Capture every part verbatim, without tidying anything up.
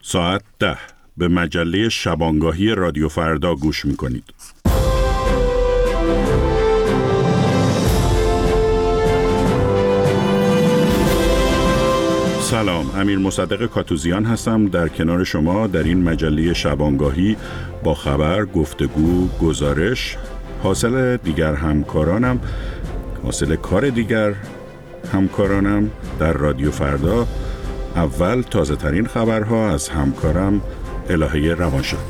ساعت ده به مجله شبانگاهی رادیو فردا گوش میکنید. سلام، امیر مصدق کاتوزیان هستم در کنار شما در این مجله شبانگاهی با خبر، گفتگو، گزارش، حاصل دیگر همکارانم، حاصل کار دیگر همکارانم در رادیو فردا. اول تازه ترین خبرها از همکارم الهه روانشاد.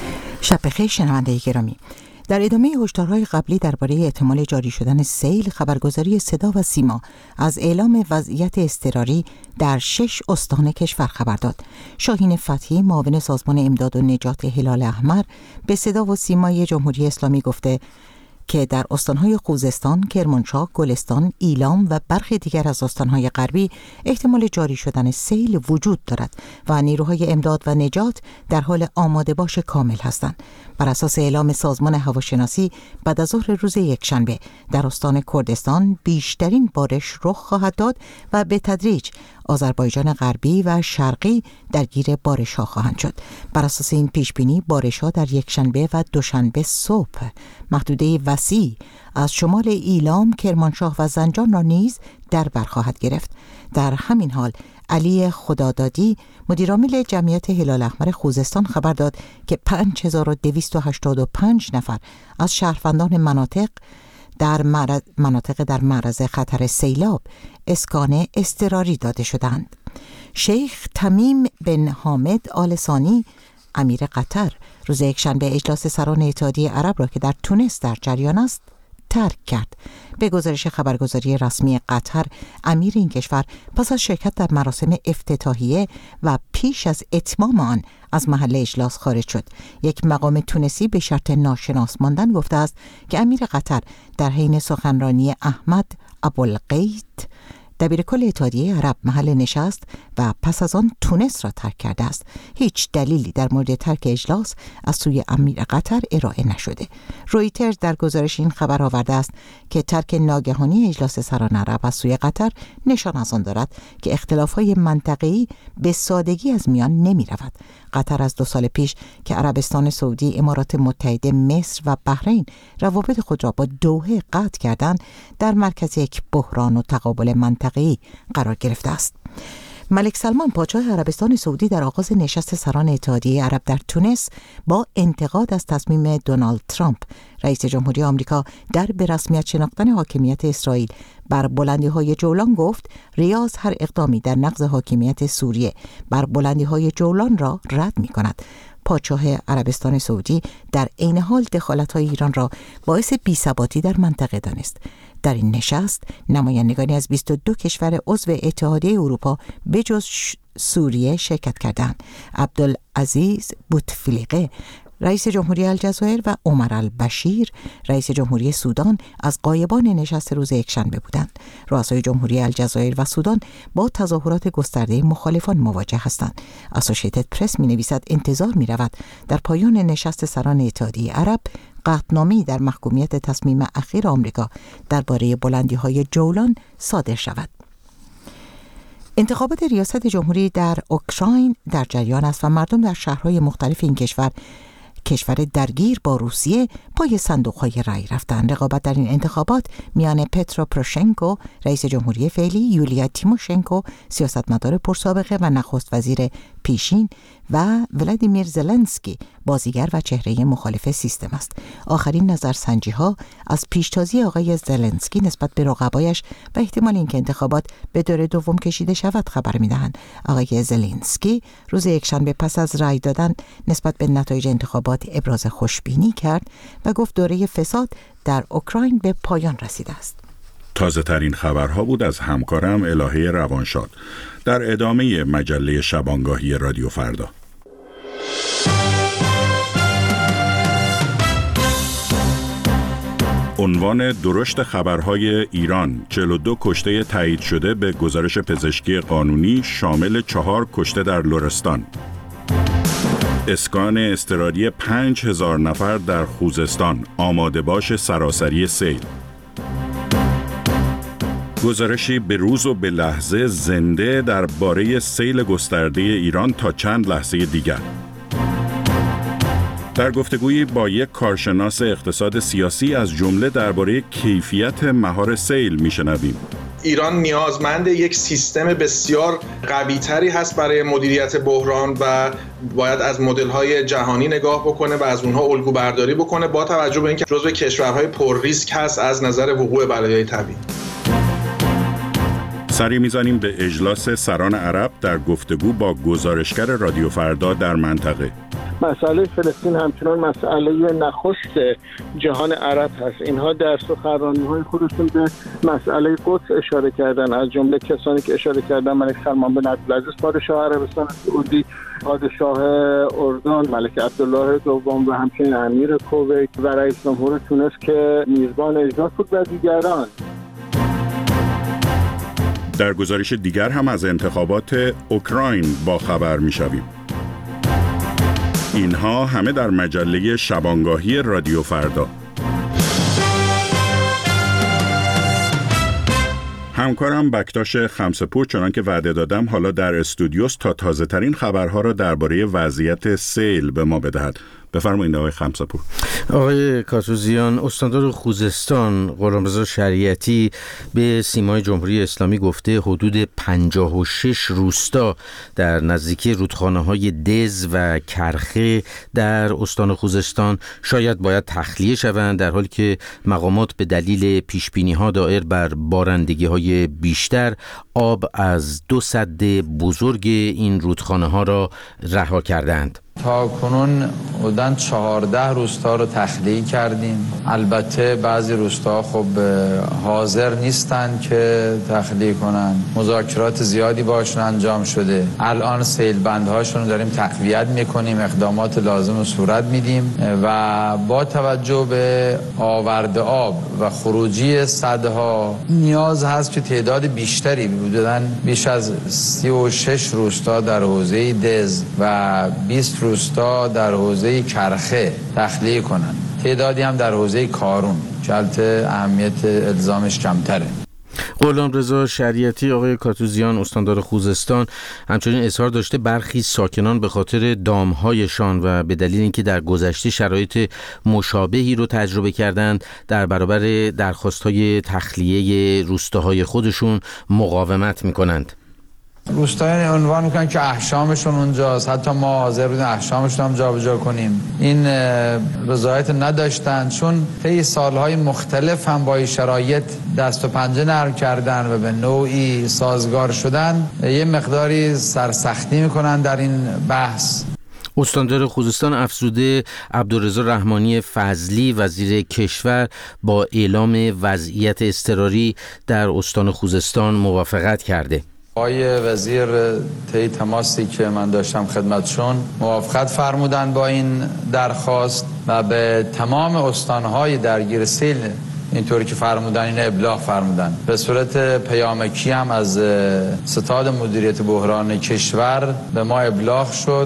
شب بخیر شنونده گرامی. در ادامه هشدارهای قبلی درباره احتمال جاری شدن سیل، خبرگزاری صدا و سیما از اعلام وضعیت اضطراری در شش استان کشور خبر داد. شاهین فتحی، معاون سازمان امداد و نجات هلال احمر، به صدا و سیمای جمهوری اسلامی گفته که در استانهای خوزستان، کرمانشاه، گلستان، ایلام و برخی دیگر از استانهای غربی احتمال جاری شدن سیل وجود دارد و نیروهای امداد و نجات در حال آماده باش کامل هستند. بر اساس اعلام سازمان هواشناسی، بعد از ظهر روز یکشنبه در استان کردستان بیشترین بارش رخ خواهد داد و به تدریج آذربایجان غربی و شرقی درگیر بارش ها خواهند شد. بر اساس این پیش بینی، بارش ها در یکشنبه و دوشنبه صبح محدوده وسیع از شمال ایلام، کرمانشاه و زنجان را نیز در بر خواهد گرفت. در همین حال علی خدادادی، مدیرعامل جمعیت هلال احمر خوزستان خبر داد که پنج هزار و دویست و هشتاد و پنج نفر از شهروندان مناطق در معرض مناطق در معرض خطر سیلاب اسکان اضطراری داده شدند. شیخ تمیم بن حامد آل ثانی، امیر قطر، روز یکشنبه اجلاس سران اتحادیه عرب را که در تونس در جریان است ترک کرد. به گزارش خبرگزاری رسمی قطر، امیر این کشور پس از شرکت در مراسم افتتاحیه و پیش از اتمام آن از محل اجلاس خارج شد. یک مقام تونسی به شرط ناشناس ماندن گفته است که امیر قطر در حین سخنرانی احمد ابوالقید دبیر کل اتحادیه عرب محل نشست و پس از آن تونس را ترک کرده است. هیچ دلیلی در مورد ترک اجلاس از سوی امیر قطر ارائه نشده. رویترز در گزارش این خبر آورده است که ترک ناگهانی اجلاس سران عرب از سوی قطر نشان از آن دارد که اختلاف‌های منطقه‌ای به سادگی از میان نمی رود. قطر از دو سال پیش که عربستان سعودی، امارات متحده، مصر و بحرین روابط خود را با دوحه قطع کردند، در مرکز یک بحران و تقابل منطقه‌ای قرار گرفته است. ملک سلمان، پادشاه عربستان سعودی، در آغاز نشست سران اتحادیه عرب در تونس با انتقاد از تصمیم دونالد ترامپ رئیس جمهوری آمریکا در به رسمیت شناختن حاکمیت اسرائیل بر بلندی‌های جولان گفت ریاض هر اقدامی در نقض حاکمیت سوریه بر بلندی‌های جولان را رد می‌کند. پادشاه عربستان سعودی در عین حال دخالت‌های ایران را باعث بی‌ثباتی در منطقه دانست. در این نشست نمایندگانی از بیست و دو کشور عضو اتحادیه اروپا به جز سوریه شرکت کردند. عبدالعزیز بوتفلیقه، رئیس جمهوری الجزایر، و عمر البشیر، رئیس جمهوری سودان، از غایبان نشست روز یکشنبه بودند. رؤسای جمهوری الجزایر و سودان با تظاهرات گسترده مخالفان مواجه هستند. اسوشیتد پرس می‌نویسد انتظار می‌رود در پایان نشست سران اتحادیه عرب قطعنامه‌ای در محکومیت تصمیم اخیر آمریکا درباره بلندی‌های جولان صادر شود. انتخابات ریاست جمهوری در اوکراین در جریان است و مردم در شهرهای مختلف این کشور کشور درگیر با روسیه پای صندوق‌های رای رفتند. رقابت در این انتخابات میان پترو پروشنکو، رئیس جمهوری فعلی، یولیا تیموشنکو، سیاستمدار پرسابقه و نخست وزیر پیشین، و ولادیمیر زلنسکی، بازیگر و چهره مخالف سیستم است. آخرین نظرسنجی‌ها از پیشتازی آقای زلنسکی نسبت به رقبایش و احتمال اینکه انتخابات به دور دوم کشیده شود خبر می‌دهند. آقای زلنسکی روز یکشنبه پس از رای دادن نسبت به نتایج انتخابات ابراز خوشبینی کرد و گفت دوره فساد در اوکراین به پایان رسیده است. تازه ترین خبرها بود از همکارم الهه روانشاد در ادامه مجله شبانگاهی رادیو فردا. عنوان درشت خبرهای ایران: چهل و دو کشته تایید شده به گزارش پزشکی قانونی شامل چهار کشته در لرستان. اسکان اضطراری پنج هزار نفر در خوزستان، آماده باش سراسری سیل. گزارشی به روز و به لحظه زنده درباره سیل گسترده ایران تا چند لحظه دیگر. در گفتگویی با یک کارشناس اقتصاد سیاسی از جمله درباره کیفیت مهار سیل میشنویم. ایران نیازمند یک سیستم بسیار قوی‌تری هست برای مدیریت بحران و باید از مدل‌های جهانی نگاه بکنه و از اونها الگو برداری بکنه با توجه به اینکه جزو کشورهای پر ریسک هست از نظر وقوع بلایای طبیعی. سری میزنیم به اجلاس سران عرب در گفتگو با گزارشگر رادیو فردا در منطقه. مسئله فلسطین همچنان مسئله نخست جهان عرب هست. اینها در سخنرانی‌های خودشون به مسئله قدس اشاره کردن، از جمله کسانی که اشاره کردن ملک سلمان بن عبدالعزیز پادشاه عربستان سعودی، پادشاه اردن ملک عبدالله دوم و همچنین امیر کویت و رئیس جمهور تونس که میزبان اجلاس بود و دیگران. در گزارش دیگر هم از انتخابات اوکراین با خبر می‌شویم. اینها همه در مجله شبانگاهی رادیو فردا. همکارم بکتاش خمسه‌پور چنان که وعده دادم حالا در استودیوست تا تازه ترین خبرها را درباره وضعیت سیل به ما بدهد. بفرمایید آقای خمسه‌پور. آقای کاتوزیان، استاندار خوزستان غلامرضا شریعتی به سیمای جمهوری اسلامی گفته حدود پنجاه و شش روستا در نزدیکی رودخانه‌های دز و کرخه در استان خوزستان شاید باید تخلیه شوند، در حالی که مقامات به دلیل پیشبینی‌ها دایر بر بارندگی‌های بیشتر آب از دو سد بزرگ این رودخانه‌ها را رها کردند. تا کنون حدوداً چهارده روستا رو تخلیه کردیم. البته بعضی روستا خب حاضر نیستن که تخلیه کنن. مذاکرات زیادی باشون انجام شده. الان سیلبندهاشون رو داریم تقویت میکنیم، اقدامات لازم رو صورت میدیم و با توجه به آورد آب و خروجی سدها نیاز هست که تعداد بیشتری بودن. بیش از سی و شش روستا در حوزه دز و بیست روستا در حوزه کرخه تخلیه کنند. تعدادی هم در حوزه کارون که البته اهمیت الزامش کمتره. غلامرضا شریعتی آقای کاتوزیان استاندار خوزستان همچنین اظهار داشته برخی ساکنان به خاطر دامهایشان و به دلیل اینکه در گذشته شرایط مشابهی رو تجربه کردند در برابر درخواست‌های تخلیه روستاهای خودشون مقاومت می‌کنند. روستایان عنوان میکنن که احشامشون اونجاست، حتی ما حاضر بودیم احشامشون هم جابجا کنیم. این رضایت نداشتن، چون طی سالهای مختلف هم با این شرایط دست و پنجه نرم کردن و به نوعی سازگار شدن، یه مقداری سرسختی میکنن در این بحث. استاندار خوزستان افزوده عبدالرضا رحمانی فضلی وزیر کشور با اعلام وضعیت اضطراری در استان خوزستان موافقت کرده. آقای وزیر طی تماسی که من داشتم خدمتشون موافقت فرمودن با این درخواست و به تمام استانهای درگیر سیل اینطوری که فرمودن این ابلاغ فرمودن. به صورت پیامکی هم از ستاد مدیریت بحران کشور به ما ابلاغ شد.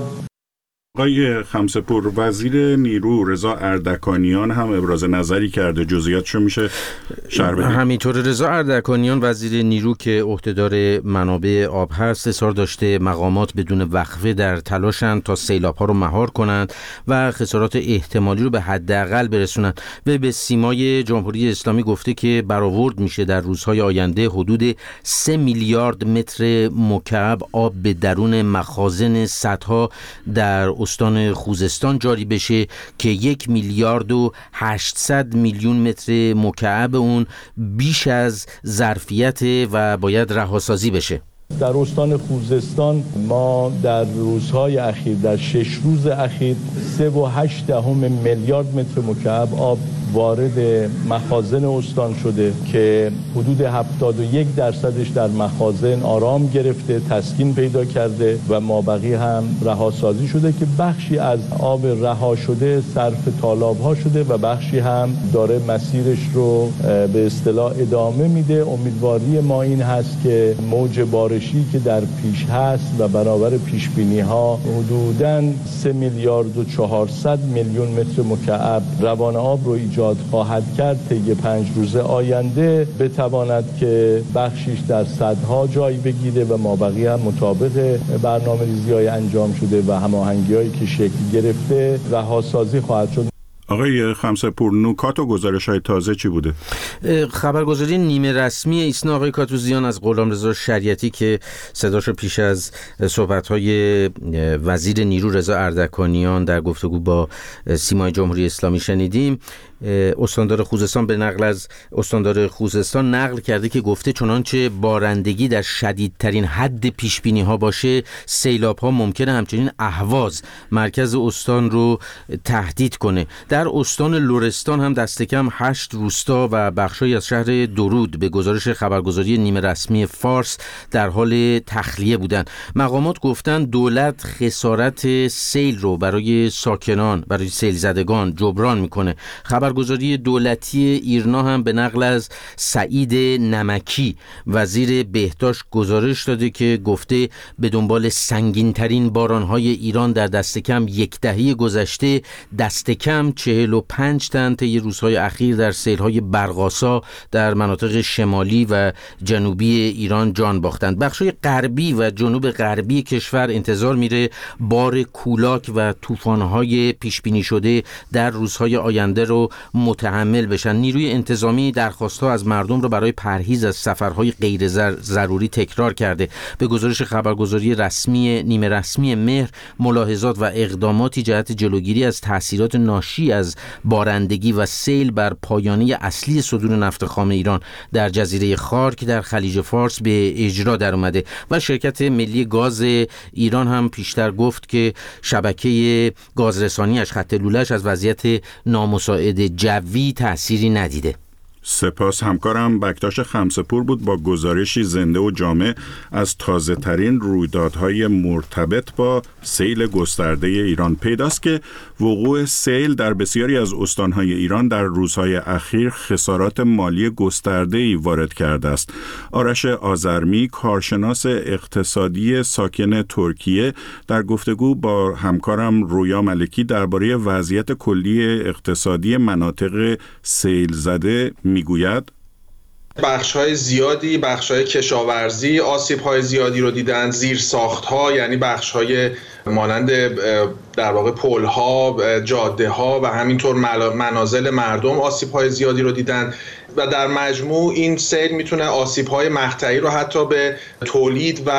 آقای خمسه‌پور، وزیر نیرو رضا اردکانیان هم ابراز نظری کرده، جزئیاتشو میشه شرح بدید؟ همینطور رضا اردکانیان وزیر نیرو که عهدهدار منابع آب هست اصرار داشته مقامات بدون وقفه در تلاشند تا سیلاب‌ها رو مهار کنند و خسارات احتمالی رو به حداقل برسونند و به سیمای جمهوری اسلامی گفته که برآورد میشه در روزهای آینده حدود سه میلیارد متر مکعب آب به درون مخازن سدها در استان خوزستان جاری بشه که یک میلیارد و هشتصد میلیون متر مکعب اون بیش از ظرفیت و باید رهاسازی بشه. در استان خوزستان ما در روزهای اخیر، در شش روز اخیر سه و هشت دهم میلیارد متر مکعب آب وارد مخازن استان شده که حدود هفتاد و یک درصدش در مخازن آرام گرفته، تسکین پیدا کرده و مابقی هم رهاسازی شده که بخشی از آب رها شده صرف تالاب‌ها شده و بخشی هم داره مسیرش رو به اصطلاح ادامه میده. امیدواری ما این هست که موج بارشی که در پیش هست و برابر پیشبینی‌ها حدوداً سه میلیارد و چهارصد میلیون متر مکعب روان آب رو ایجاد ایجاد خواهد کرد طی پنج روز آینده بتواند که بخشیش در صدها جای بگیره و مابقی هم مطابق برنامه‌ریزی‌های انجام شده و هماهنگی‌هایی که شکل گرفته رهاسازی خواهد شد. آقای خمسه‌پور، نکات و گزارش‌های تازه چی بوده؟ خبرگزاری نیمه رسمی ایسنا آقای کاتوزیان از غلامرضا شریعتی که صداشو پیش از صحبت‌های وزیر نیرو رضا اردکانیان در گفتگو با سیمای جمهوری اسلامی شنیدیم، استاندار خوزستان به نقل از استاندار خوزستان نقل کرده که گفته چنانچه بارندگی در شدیدترین حد پیشبینی ها باشه، سیلاب ها ممکنه همچنین اهواز مرکز استان رو تهدید کنه. در استان لرستان هم دست کم هشت روستا و بخشی از شهر درود به گزارش خبرگزاری نیمه رسمی فارس در حال تخلیه بودن. مقامات گفتن دولت خسارت سیل رو برای ساکنان، برای سیل زدگان جبران میکنه. خبرگزاری دولتی ایرنا هم به نقل از سعید نمکی وزیر بهداشت گزارش داده که گفته به دنبال سنگین‌ترین باران‌های ایران در دست کم یک دهه گذشته، دست کم چهل و پنج تن طی روزهای اخیر در سیل‌های برق‌آسا در مناطق شمالی و جنوبی ایران جان باختند. بخش‌های غربی و جنوب غربی کشور انتظار میره بار کولاک و طوفان‌های پیش‌بینی شده در روزهای آینده رو متحمل بشن. نیروی انتظامی درخواست‌ها از مردم رو برای پرهیز از سفرهای غیر ضروری تکرار کرده. به گزارش خبرگزاری رسمی نیمه رسمی مهر، ملاحظات و اقداماتی جهت جلوگیری از تأثیرات ناشی از بارندگی و سیل بر پایانه اصلی صدور نفت خام ایران در جزیره خارک در خلیج فارس به اجرا در اومده و شرکت ملی گاز ایران هم پیشتر گفت که شبکه گازرسانیش، خط لوله‌اش از وضعیت نامساعد جوی تأثیری ندیده. سپاس. همکارم بکتاش خمسه‌پور بود با گزارشی زنده و جامع از تازه ترین رویدادهای مرتبط با سیل گسترده ایران. پیداست که وقوع سیل در بسیاری از استانهای ایران در روزهای اخیر خسارات مالی گسترده‌ای وارد کرده است. آرش آذرمی، کارشناس اقتصادی ساکن ترکیه، در گفتگو با همکارم رویا ملکی درباره وضعیت کلی اقتصادی مناطق سیل زده میگوید بخش‌های زیادی، بخش‌های کشاورزی آسیب‌های زیادی رو دیدن، زیر ساخت‌ها یعنی بخش‌های مانند در واقع پل‌ها، جاده‌ها و همینطور منازل مردم آسیب‌های زیادی رو دیدن و در مجموع این سیل میتونه آسیب‌های مقطعی رو حتی به تولید و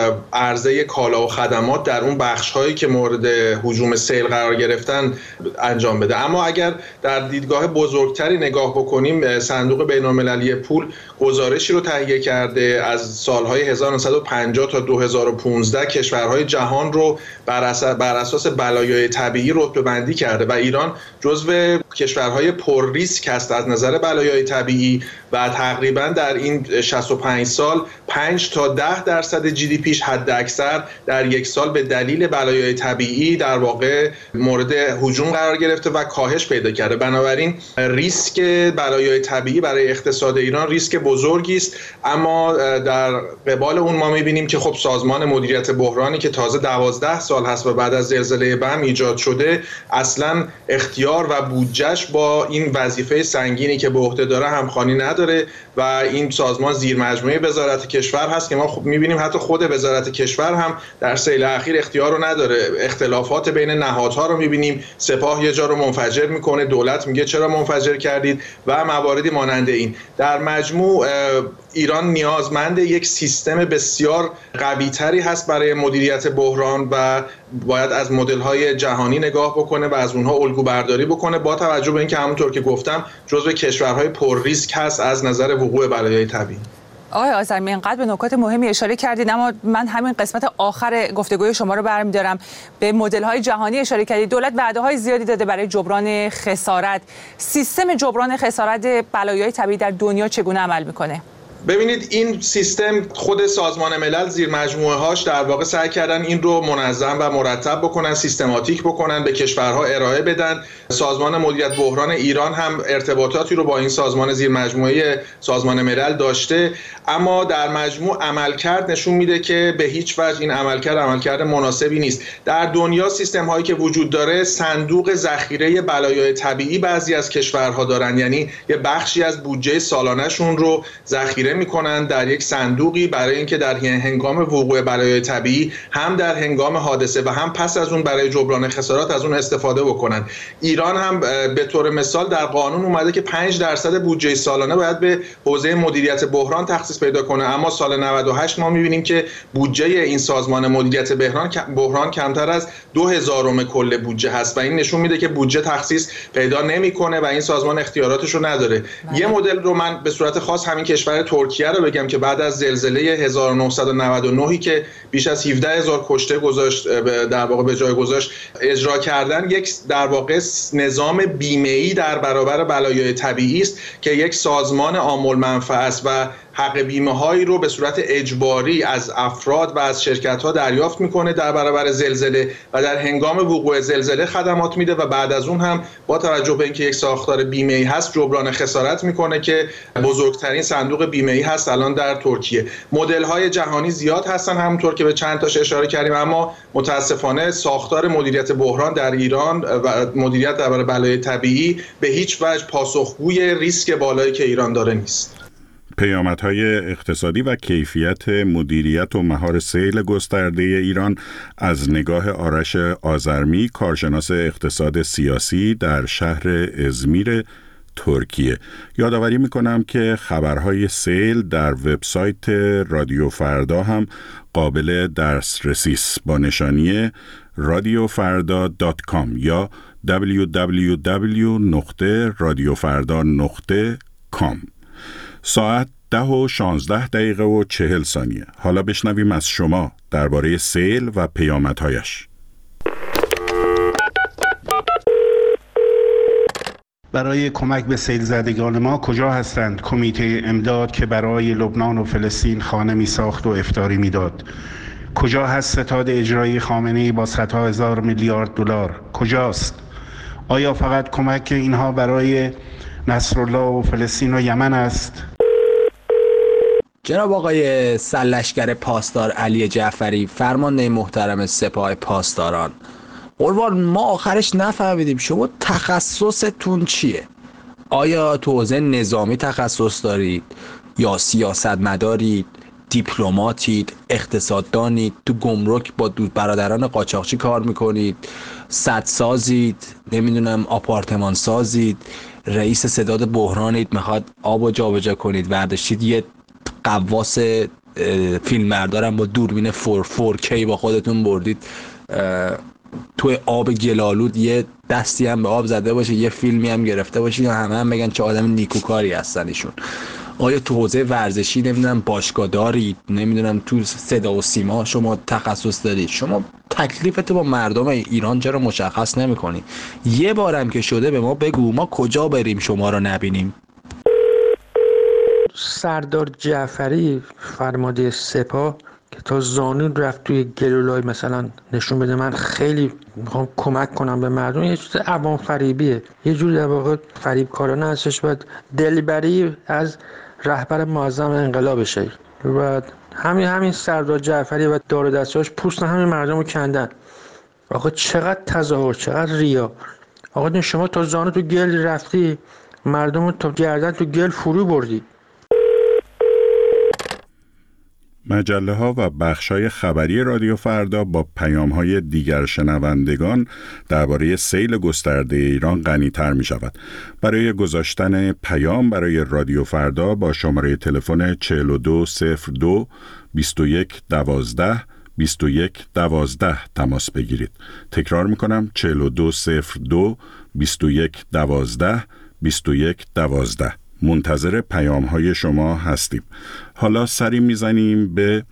عرضه کالا و خدمات در اون بخش‌هایی که مورد هجوم سیل قرار گرفتن انجام بده. اما اگر در دیدگاه بزرگتری نگاه بکنیم، صندوق بین‌المللی پول گزارشی رو تهیه کرده از سال‌های هزار و نهصد و پنجاه تا دو هزار و پانزده کشورهای جهان رو بر اساس بر اساس بلایای طبیعی رتبه‌بندی کرده و ایران جزو کشورهای پر ریسک است از نظر بلایای طبیعی و تقریبا در این شصت و پنج سال پنج تا ده درصد جی دی پیش حد اکثر در یک سال به دلیل بلایای طبیعی در واقع مورد هجوم قرار گرفته و کاهش پیدا کرده. بنابراین ریسک بلایای طبیعی برای اقتصاد ایران ریسک بزرگی است، اما در قبال اون ما می‌بینیم که خب سازمان مدیریت بحرانی که تازه دوازده سال هست و بعد از زلزله بم ایجاد شده، اصلا اختیار و بودجهش با این وظیفه سنگینی که به عهده داره همخوانی نداره و این سازمان زیر مجموعه وزارت کشور هست که ما خب می‌بینیم حتی خود وزارت کشور هم در سیل اخیر اختیار رو نداره. اختلافات بین نهادها رو می‌بینیم، سپاه یه جا رو منفجر میکنه، دولت میگه چرا منفجر کردید و مواردی مانند این. در مجموع ایران نیازمند یک سیستم بسیار قوی‌تری هست برای مدیریت بحران و باید از مدل‌های جهانی نگاه بکنه و از اونها الگو برداری بکنه، با توجه به اینکه همونطور که گفتم جزو کشورهای پر ریسک هست از نظر وقوع بلایای طبیعی. آقای آذرمی، اینقدر به نکات مهمی اشاره کردید، اما من همین قسمت آخر گفتگوی شما رو برمی‌دارم. به مدل‌های جهانی اشاره کردید. دولت وعده‌های زیادی داده برای جبران خسارت. سیستم جبران خسارت بلایای طبیعی در دنیا چگونه عمل می‌کنه؟ ببینید این سیستم خود سازمان ملل زیر مجموعه هاش در واقع سعی کردن این رو منظم و مرتب بکنن، سیستماتیک بکنن، به کشورها ارائه بدن. سازمان مدیریت بحران ایران هم ارتباطاتی رو با این سازمان زیر مجموعه سازمان ملل داشته، اما در مجموع عملکرد نشون میده که به هیچ وجه این عملکرد عملکرد مناسبی نیست. در دنیا سیستم هایی که وجود داره صندوق ذخیره بلایای طبیعی بعضی از کشورها دارن، یعنی یه بخشی از بودجه سالانه‌شون رو ذخیره میکنن در یک صندوقی برای اینکه در هنگام وقوع بلایای طبیعی هم در هنگام حادثه و هم پس از اون برای جبران خسارات از اون استفاده بکنن. ایران هم به طور مثال در قانون اومده که پنج درصد بودجه سالانه باید به حوزه مدیریت بحران تخصیص پیدا کنه، اما سال نود و هشت ما میبینیم که بودجه این سازمان مدیریت بحران بحران کمتر از دو هزارم کل بودجه هست و این نشون میده که بودجه تخصیص پیدا نمیکنه و این سازمان اختیاراتش رو نداره. بله. یه مدل رو من به صورت خاص همین کشور ترکیه رو بگم که بعد از زلزله هزار و نهصد و نود و نه که بیش از هفده هزار کشته گذاشت در واقع به جای گذاشت اجرا کردن یک در واقع نظام بیمه‌ای در برابر بلایای طبیعی است که یک سازمان عامل منفعه است و حق بیمه هایی رو به صورت اجباری از افراد و از شرکت ها دریافت میکنه در برابر زلزله و در هنگام وقوع زلزله خدمات میده و بعد از اون هم با توجه به اینکه یک ساختار بیمه ای هست جبران خسارت میکنه که بزرگترین صندوق بیمه ای هست الان در ترکیه. مدل های جهانی زیاد هستن همونطور که به چند تاش اشاره کردیم، اما متاسفانه ساختار مدیریت بحران در ایران و مدیریت در برابر بلای طبیعی به هیچ وجه پاسخگوی ریسک بالایی که ایران داره نیست. پیامدهای اقتصادی و کیفیت مدیریت و مهار سیل گسترده ایران از نگاه آرش آذرمی، کارشناس اقتصاد سیاسی در شهر ازمیر ترکیه. یادآوری میکنم که خبرهای سیل در وبسایت رادیو فردا هم قابل دسترسی است با نشانی رادیو فردا دات کام یا دبلیو دبلیو دبلیو دات رادیو فردا دات کام. ساعت ده و شانزده دقیقه و چهل ثانیه. حالا بشنویم از شما درباره سیل و پیامدهایش. برای کمک به سیل زدگان ما کجا هستند کمیته امداد که برای لبنان و فلسطین خانه می ساخت و افطاری می داد؟ کجا هست ستاد اجرایی خامنه‌ای با صدها هزار میلیارد دلار؟ کجاست؟ آیا فقط کمک اینها برای نصرالله و فلسطین و یمن است؟ جناب آقای سرلشکر پاسدار علی جعفری، فرمانده محترم سپاه پاسداران، قربان ما آخرش نفهمیدیم شما تخصصتون چیه؟ آیا تو حوزه نظامی تخصص دارید یا سیاستمدارید، دیپلماتید، اقتصاددانید، تو گمرک با دو برادران قاچاقچی کار میکنید، سدسازید، نمیدونم آپارتمان سازید، رئیس ستاد بحرانید، میخواد آب و جابجا کنید، ورداشتید یه قواس فیلمبردارم با دوربین فور فور کی با خودتون بردید توی آب گلالود یه دستی هم به آب زده باشه، یه فیلمی هم گرفته باشید و همه هم بگن چه آدم نیکوکاری هستن ایشون. آیا تو حوزه ورزشی نمیدونم باشگاه دارید، نمیدونم تو صدا و سیما شما تخصص دارید؟ شما تکلیفتو با مردم ایران چرا مشخص نمی‌کنی؟ یه بارم که شده به ما بگو ما کجا بریم شما رو نبینیم. سردار جعفری فرمانده سپاه که تا زانو رفت توی گلولای مثلا نشون بده من خیلی میخوام کمک کنم به مردم، یه چیز عوام فریبیه، یه جور در واقع فریب کارانه هستش. باید دلبری از رهبر معظم انقلاب شه و همین همین سردار جعفری و دار دستاش پوست همین مردم رو کندن. آقا چقدر تظاهر، چقدر ریا. آقا شما تا زانو تو گل رفتی، مردم رو تا گردن تو گل فرو بردی. مجله ها و بخش های خبری رادیو فردا با پیام های دیگر شنوندگان درباره سیل گسترده ایران غنی تر می شود. برای گذاشتن پیام برای رادیو فردا با شماره تلفن چهل و دو صفر دو بیست و یک دوازده بیست و یک دوازده تماس بگیرید. تکرار می کنم چهل و دو صفر دو بیست و یک دوازده بیست و یک دوازده. منتظر پیام های شما هستیم. حالا سری میزنیم به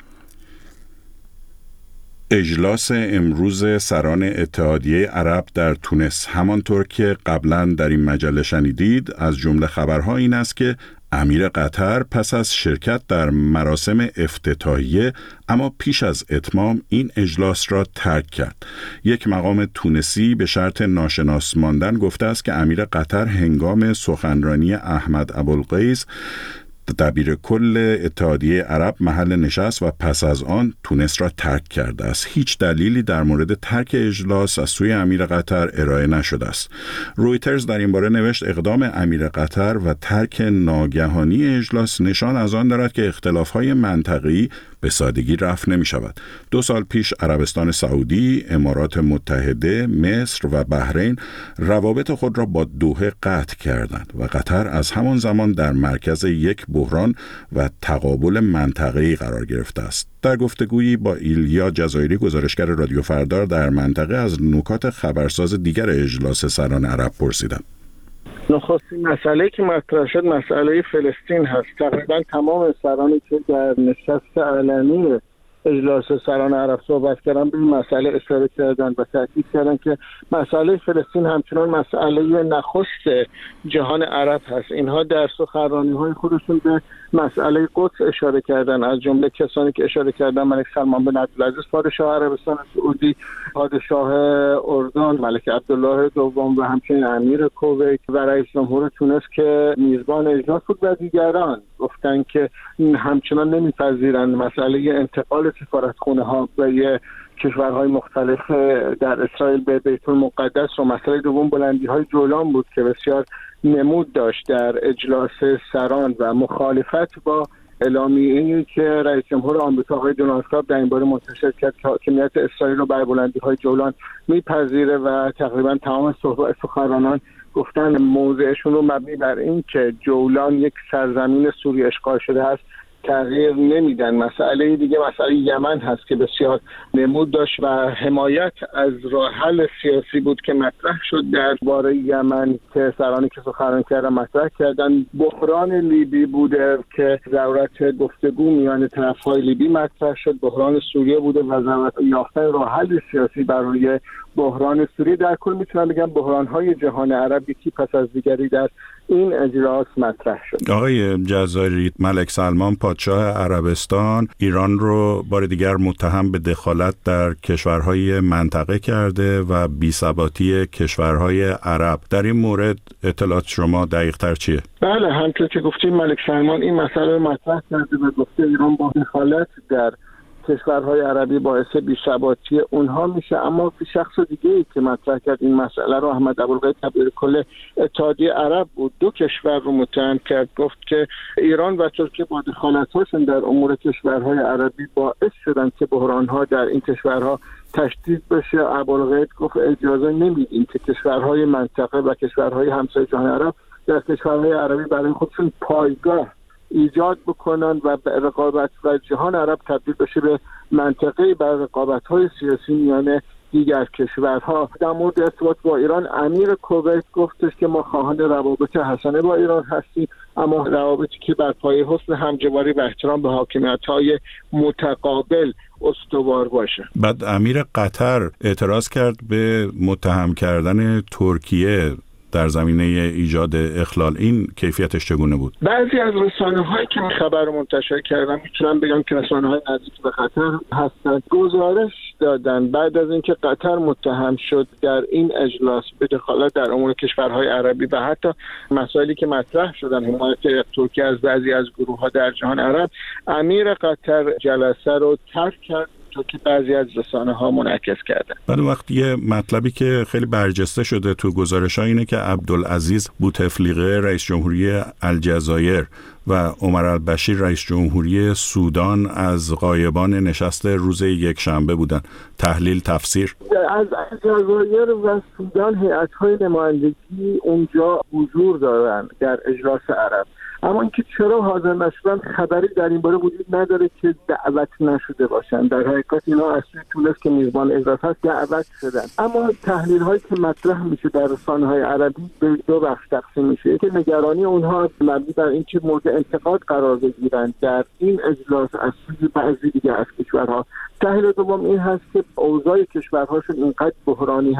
اجلاس امروز سران اتحادیه عرب در تونس. همانطور که قبلا در این مجله شنیدید، از جمله خبرها این است که امیر قطر پس از شرکت در مراسم افتتاحیه اما پیش از اتمام این اجلاس را ترک کرد. یک مقام تونسی به شرط ناشناس ماندن گفته است که امیر قطر هنگام سخنرانی احمد ابوالقیس دبیر کل اتحادیه عرب محل نشست و پس از آن تونس را ترک کرده است. هیچ دلیلی در مورد ترک اجلاس از سوی امیر قطر ارائه نشده است. رویترز در این باره نوشت اقدام امیر قطر و ترک ناگهانی اجلاس نشان از آن دارد که اختلاف‌های منطقه‌ای به سادگی رفع نمی شود. دو سال پیش عربستان سعودی، امارات متحده، مصر و بحرین روابط خود را با دوحه قطع کردند و قطر از همان زمان در مرکز یک بحران و تقابل منطقه‌ای قرار گرفته است. در گفتگویی با ایلیا جزایری گزارشگر رادیو فردار در منطقه از نکات خبرساز دیگر اجلاس سران عرب پرسیدم. نخستین مسئله که مطرح شد مسئله فلسطین هست. تقریبا تمام سرانی که در نشست علنی اجلاس سران عرب صحبت کردن به این مسئله اشاره کردن و تاکید کردن که مسئله فلسطین همچنان مسئله نخست جهان عرب هست. اینها در سخنرانی‌های خودشون به مسئله قدس اشاره کردن، از جمله کسانی که اشاره کردن ملک سلمان بن عبدالعزیز پادشاه عربستان سعودی، پادشاه اردن ملک عبدالله دوم و همچنین امیر کویت و رئیس جمهور تونس که میزبان اجلاس بود و دیگران گفتن که همچنان نمیپذیرند مسئله انتقال سفارتخانه ها به کشورهای مختلف در اسرائیل به بیت المقدس و مسئله دوم بلندی های جولان بود که بسیار نمود داشت در اجلاس سران و مخالفت با اعلامیه‌ای که رئیس جمهور آمریکا آقای دونالد ترامپ در این باره منتشر کرد که حاکمیت اسرائیل رو بر بلندی های جولان میپذیره و تقریبا تمام سخنرانان گفتن موضعشون رو مبنی بر این که جولان یک سرزمین سوری اشغال شده است تغییر نمیدن. مسئله دیگه مسئله یمن هست که بسیار نمود داشت و حمایت از راه حل سیاسی بود که مطرح شد درباره یمن که سرانی که سخنرانی کردن مطرح کردن. بحران لیبی بوده که ضرورت گفتگو میان طرف‌های لیبی مطرح شد. بحران سوریه بوده و ضرورت یافتن راه حل سیاسی برای بحران سوریه. در کل میتونم بگم بحران‌های جهان عرب یکی پس از دیگری در این اجلاس مطرح شد. آقای جزایری، ملک سلمان پادشاه عربستان ایران رو بار دیگر متهم به دخالت در کشورهای منطقه کرده و بی‌ثباتی کشورهای عرب. در این مورد اطلاعات شما دقیق‌تر چیه؟ بله، همونطور که گفتیم ملک سلمان این مسئله رو مطرح کرده و گفته ایران با دخالت در کشورهای عربی باعث بی‌ثباتی اونها میشه. اما شخص دیگه ای که مطرح کرد این مسئله رو احمد ابوالقیس دبیر کل اتحادیه عرب بود، دو کشور رو متهم کرد. گفت که ایران و ترکیه با دخالت‌هاشون در امور کشورهای عربی باعث شدن که بحران‌ها در این کشورها تشدید بشه. ابوالقیس گفت اجازه نمیدیم که کشورهای منطقه و کشورهای همسایه جهان عرب در کشورهای عربی برای خودشون پایگاه ایجاد بکنن و به رقابت و جهان عرب تبدیل بشه به منطقه بر رقابت‌های سیاسی میان دیگر کشورها. در مورد ارتباط با ایران امیر کویت گفتش که ما خواهان روابط حسنه با ایران هستیم، اما روابطی که بر پایه حسن همجواری و احترام به حاکمیت‌های متقابل استوار باشه. بعد امیر قطر اعتراض کرد به متهم کردن ترکیه در زمینه ایجاد اخلال. این کیفیتش چگونه بود؟ بعضی از رسانه‌هایی که خبر رو منتشر کردن میتونم بگم که رسانه‌های نزدیک به قطر هستند گزارش دادن بعد از اینکه قطر متهم شد در این اجلاس به دخالت در امور کشورهای عربی و حتی مسائلی که مطرح شدن حمایت ترکیه از بعضی از گروه‌ها در جهان عرب، امیر قطر جلسه رو ترک کرد که بعضی از رسانه‌ها منعکس کردن. بعد وقت یه مطلبی که خیلی برجسته شده تو گزارش‌ها اینه که عبدالعزیز بوتفلیقه رئیس جمهوری الجزایر و عمر البشیر رئیس جمهوری سودان از غایبان نشست روز یک شنبه بودن. تحلیل تفسیر از الجزایر و سودان هیئت‌های نمایندگی اونجا حضور دارن در اجلاس عرب، اما اینکه چرا حاضر نشدن خبری در این باره وجود نداره که دعوت نشده باشن. در حقیقت اینا از سوی تونس که میزبان اجلاس هست دعوت شدن. اما تحلیل هایی که مطرح میشه در رسانه‌های عربی به دو بخش تقسیم میشه. یکی نگرانی اونها مبنی بر اینکه مورد انتقاد قرار بگیرن در این اجلاس از سوی بعضی دیگه از کشورها. تحلیل دوم این هست که اوضاع کشورهاشون اینقدر بحرانی هست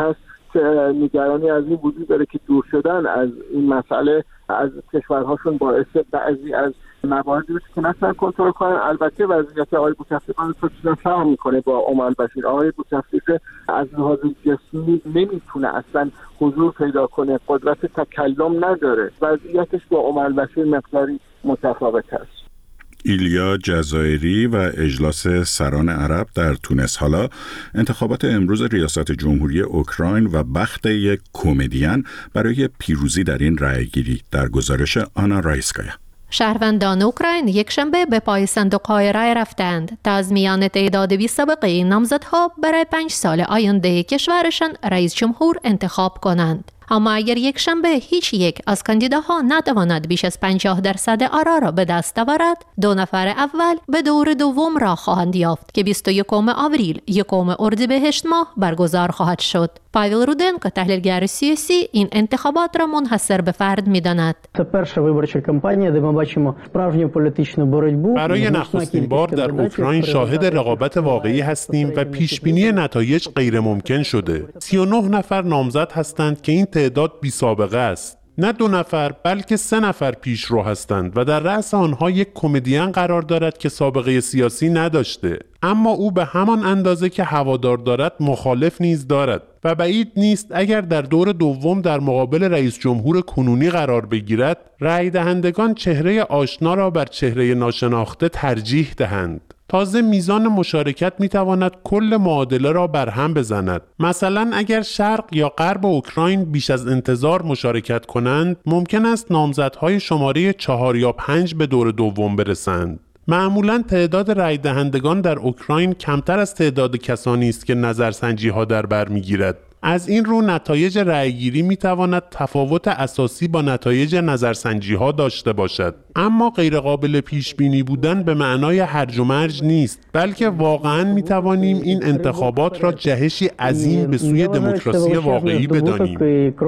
نگرانی از این وجود داره که دور شدن از این مسئله از کشورهاشون باعث بعضی از مواردی بشه که نتونن کنترل کنن. البته وضعیت آقای بوتفلیقه رو چیزا فرق میکنه با ام البشیر. آقای بوتفلیقه از لحاظ جسمی نمیتونه اصلا حضور پیدا کنه، قدرت تکلم نداره، وضعیتش با ام البشیر مقداری متفاوت است. ایلیا جزایری و اجلاس سران عرب در تونس. حالا انتخابات امروز ریاست جمهوری اوکراین و بخت یک کمدین برای پیروزی در این رأیگیری، در گزارش آنا رایسکایا. شهروندان اوکراین یک شنبه به پای صندوق‌های رای رفتند تا از میان تعداد بی سابقه نامزدها برای پنج سال آینده کشورشان رئیس جمهور انتخاب کنند. اما اگر یک شنبه هیچ یک از کاندیداها نتواند بیش از پنجاه درصد آرا را به دست آورد، دو نفر اول به دور دوم را خواهند یافت که بیست و یکم آوریل یکم اردیبهشت ماه برگزار خواهد شد. پاول رودенکو، تحلیلگر سیاسی، این انتخابات را منحصر به فرد می‌داند. برای نخستین بار در اوکراین شاهد رقابت واقعی هستیم و پیشبینی نتایج غیر ممکن شده. سی و نه نفر نامزد هستند که این تعداد بی سابقه است. نه دو نفر بلکه سه نفر پیشرو هستند و در رأس آنها یک کمدین قرار دارد که سابقه سیاسی نداشته، اما او به همان اندازه که هوادار دارد مخالف نیز دارد و بعید نیست اگر در دور دوم در مقابل رئیس جمهور کنونی قرار بگیرد، رأی دهندگان چهره آشنا را بر چهره ناشناخته ترجیح دهند. تازه میزان مشارکت میتواند کل معادله را برهم بزند. مثلا اگر شرق یا غرب اوکراین بیش از انتظار مشارکت کنند، ممکن است نامزدهای شماره چهار یا پنج به دور دوم برسند. معمولاً تعداد رای دهندگان در اوکراین کمتر از تعداد کسانی است که نظرسنجی ها در بر میگیرد. از این رو نتایج رأیگیری میتواند تفاوت اساسی با نتایج نظرسنجی ها داشته باشد، اما غیر قابل پیش بینی بودن به معنای هرج و مرج نیست، بلکه واقعاً میتوانیم این انتخابات را جهشی عظیم به سوی دموکراسی واقعی بدانیم.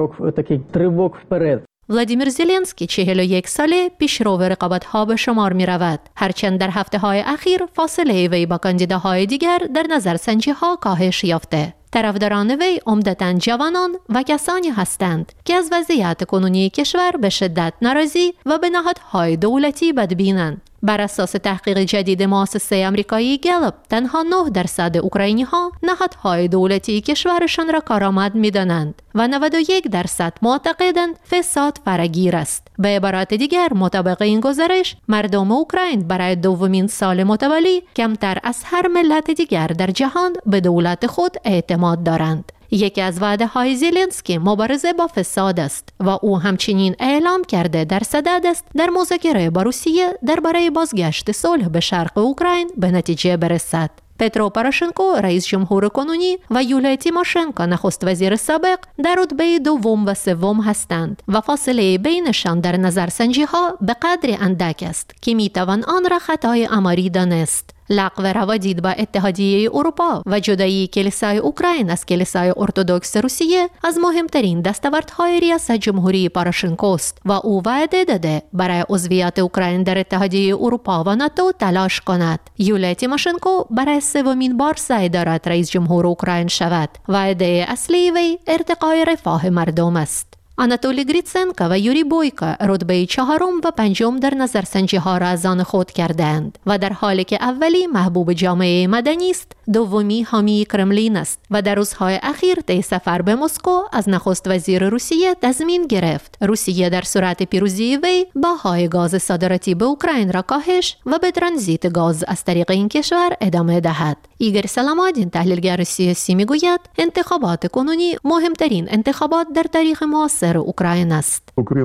ولادیمیر زلنسکی چهل و یک ساله پیشرو رقابت‌ها به شمار می‌رود، هرچند در هفته‌های اخیر فاصله وی با کاندیداهای دیگر در نظرسنجی‌ها کاهش یافته. طرفداران وی عمدتاً جوانان و کسانی هستند که از وضعیت کنونی کشور به شدت ناراضی و به نهادهای دولتی بدبینند. بر اساس تحقیق جدید مؤسسه آمریکایی گالوپ، تنها نه درصد اوکراینی‌ها نهادهای دولتی کشورشان را کارآمد می‌دانند و نود و یک درصد معتقدند فساد فراگیر است. به عبارت دیگر، مطابق این گزارش، مردم اوکراین برای دومین سال متوالی کمتر از هر ملت دیگر در جهان به دولت خود اعتماد دارند. یکی از وعده های زلنسکی مبارزه با فساد است و او همچنین اعلام کرده در صدد است در مذاکره با روسیه درباره بازگشت صلح به شرق اوکراین به نتیجه برسد. پترو پاروشنکو، رئیس جمهور کنونی، و یولیا تیموشنکو، نخست وزیر سابق، در رتبه دوم و سوم هستند و فاصله بینشان در نظرسنجی ها به قدری اندک است که می توان آن را خطای آماری دانست. لغو روادید با اتحادیه اروپا و جدایی کلیسای اوکراین از کلیسای ارتدوکس روسیه از مهمترین دستاوردهای ریاست جمهوری پاروشنکو است و او وعده داده برای عضویت اوکراین در اتحادیه اروپا و ناتو تلاش کند. یولیا تیموشنکو برای سومین بار سعی دارد رئیس جمهور اوکراین شود. وعده اصلی وی ارتقای رفاه مردم است. آناتولی گریتسنکو و یوری بویکا رتبه چهارم و پنجم در نظرسنجی ها را از آن خود کردند و در حالی که اولی محبوب جامعه مدنی است، دومی حامی کرملین است و در روزهای اخیر طی سفر به مسکو از نخست وزیر روسیه تضمین گرفت روسیه در صورت پیروزی وی بهای گاز صادراتی به اوکراین را کاهش و به ترانزیت گاز از طریق این کشور ادامه دهد. ایگور سلامادین، تحلیلگر سیاسی، میگوید انتخابات کنونی مهمترین انتخابات در تاریخ معاصر اوکراین است.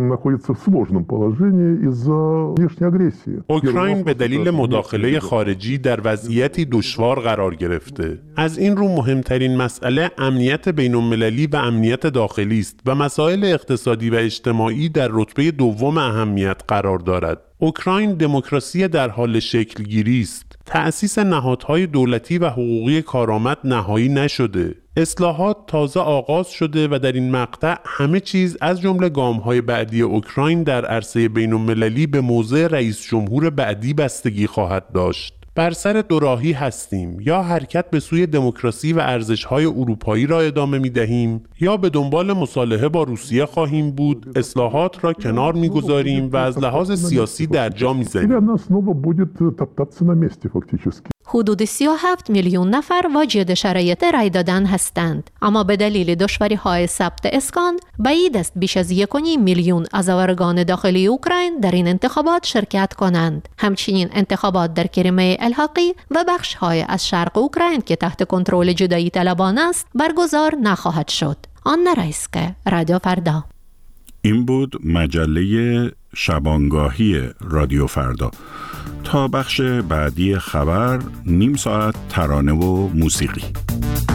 اوکراین به دلیل مداخله خارجی در وضعیتی دشوار قرار گرفته. از این رو مهمترین مسئله امنیت بین‌المللی و امنیت داخلی است و مسائل اقتصادی و اجتماعی در رتبه دوم اهمیت قرار دارد. اوکراین دموکراسی در حال شکلگیری است. تأسیس نهادهای دولتی و حقوقی کارآمد نهایی نشده. اصلاحات تازه آغاز شده و در این مقطع همه چیز از جمله گام‌های بعدی اوکراین در عرصه بین‌المللی به موضع رئیس جمهور بعدی بستگی خواهد داشت. بر سر دوراهی هستیم، یا حرکت به سوی دموکراسی و ارزش‌های اروپایی را ادامه می‌دهیم یا به دنبال مصالحه با روسیه خواهیم بود، اصلاحات را کنار می‌گذاریم و از لحاظ سیاسی در جا می‌زنیم. حدود سی و هفت میلیون نفر واجد شرایط رای دادن هستند، اما به دلیل دشواری‌های ثبت اسکان بعید است بیش از یک و نیم میلیون عزادارگان داخلی اوکراین در این انتخابات شرکت کنند. همچنین انتخابات در کریمه الحاقی و بخش‌های از شرق اوکراین که تحت کنترل جدایی طلبان است برگزار نخواهد شد. آنا رایسکه، رادیو فردا. این بود مجله شبانگاهی رادیو فردا. تا بخش بعدی خبر، نیم ساعت ترانه و موسیقی.